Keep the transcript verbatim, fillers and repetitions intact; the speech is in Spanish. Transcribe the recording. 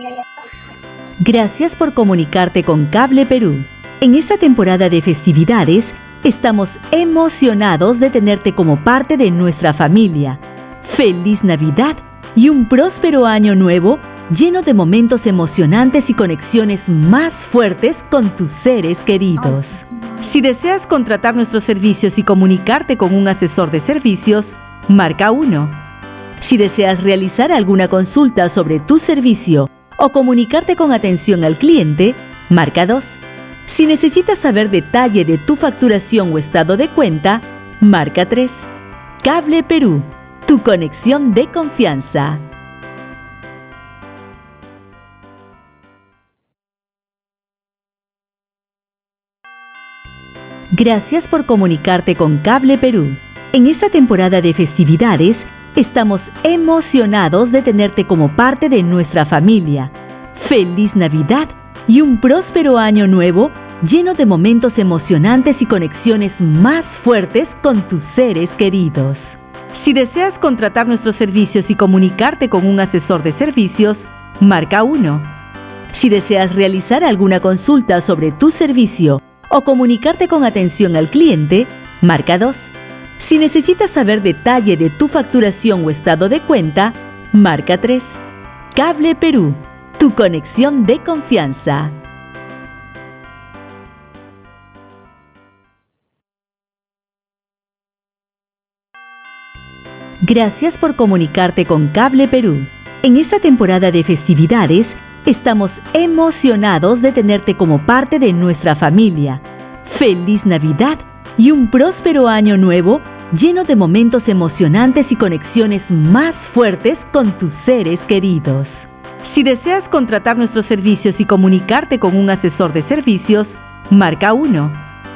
Gracias por comunicarte con Cable Perú. En esta temporada de festividades, estamos emocionados de tenerte como parte de nuestra familia. ¡Feliz Navidad y un próspero año nuevo lleno de momentos emocionantes y conexiones más fuertes con tus seres queridos! Si deseas contratar nuestros servicios y comunicarte con un asesor de servicios, marca uno. Si deseas realizar alguna consulta sobre tu servicio o comunicarte con atención al cliente, marca dos. Si necesitas saber detalle de tu facturación o estado de cuenta, marca tres. Cable Perú, tu conexión de confianza. Gracias por comunicarte con Cable Perú. En esta temporada de festividades, estamos emocionados de tenerte como parte de nuestra familia. ¡Feliz Navidad y un próspero año nuevo lleno de momentos emocionantes y conexiones más fuertes con tus seres queridos! Si deseas contratar nuestros servicios y comunicarte con un asesor de servicios, marca uno. Si deseas realizar alguna consulta sobre tu servicio o comunicarte con atención al cliente, marca dos. Si necesitas saber detalle de tu facturación o estado de cuenta, marca tres. Cable Perú, tu conexión de confianza. Gracias por comunicarte con Cable Perú. En esta temporada de festividades, estamos emocionados de tenerte como parte de nuestra familia. ¡Feliz Navidad y un próspero año nuevo lleno de momentos emocionantes y conexiones más fuertes con tus seres queridos! Si deseas contratar nuestros servicios y comunicarte con un asesor de servicios, marca uno.